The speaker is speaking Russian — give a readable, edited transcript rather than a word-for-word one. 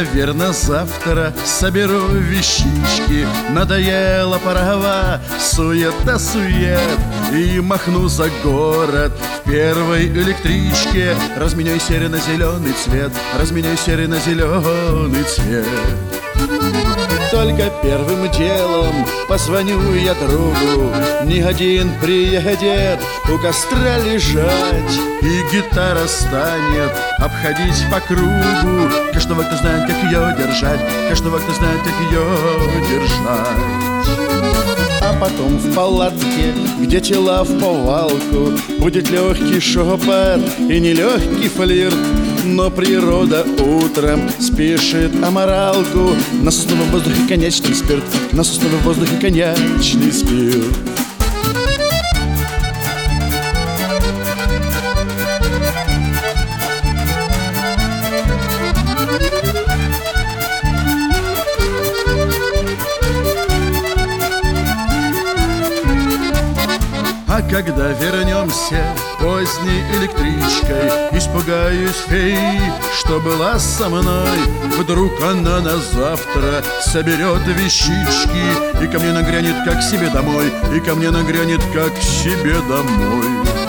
наверно, завтра соберу вещички. Надоела порова, суета-сует, и махну за город в первой электричке. Разменяй серый на зеленый цвет, разменяй серый на зеленый цвет. Только первым делом позвоню я другу, не один приедет у костра лежать, и гитара станет обходить по кругу. Каждого, кто знает, как ее держать, каждого, кто знает, как ее держать. А потом в палатке, где тела в повалку, будет легкий шопот и нелегкий флирт. Но природа утром спешит аморалку. На сосновом воздухе коньячный спирт, на сосновом воздухе коньячный спирт. А когда вернемся поздней электричкой, испугаюсь феи, что была со мной. Вдруг она на завтра соберет вещички и ко мне нагрянет как себе домой, и ко мне нагрянет как себе домой.